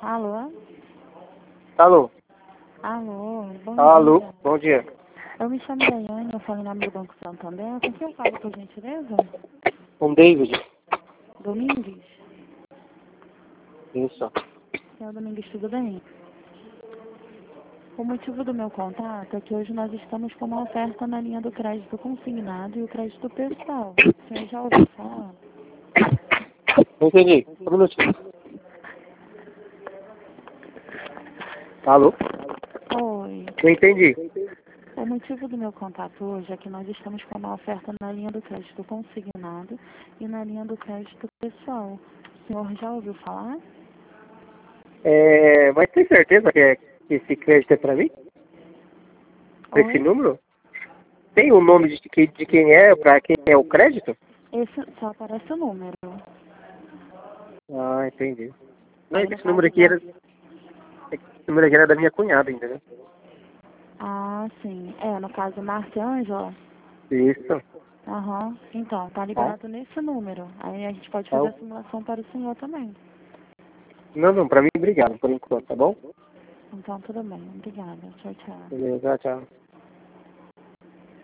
Alô? Alô? Alô, bom Alô? dia. Bom dia. Eu me chamo Daiane, eu falo em nome do Banco Santander. Com quem eu falo, por gentileza? Com David. Domingues? Isso. Senhor Domingues, tudo bem? O motivo do meu contato é que hoje nós estamos com uma oferta na linha do crédito consignado e o crédito pessoal. O senhor já ouviu falar? Não entendi. Um minutinho. Alô? Oi. Não entendi. O motivo do meu contato hoje é que nós estamos com uma oferta na linha do crédito consignado e na linha do crédito pessoal. O senhor já ouviu falar? Mas tem certeza que esse crédito é pra mim? Esse Oi? número? Tem o nome de quem é, pra quem é o crédito? Esse só aparece o número. Ah, entendi. Não, Aí no esse número caso aqui da... era, esse número aqui era da minha cunhada, entendeu? Ah, sim. É, no caso Márcia Ângela. Isso. Aham. Então, tá Tá. liberado nesse número. Aí a gente pode Tá. fazer a simulação para o senhor também. Não, pra mim, obrigado, por enquanto, tá bom? Então, tudo bem. Obrigada. Tchau, tchau. Beleza, tchau.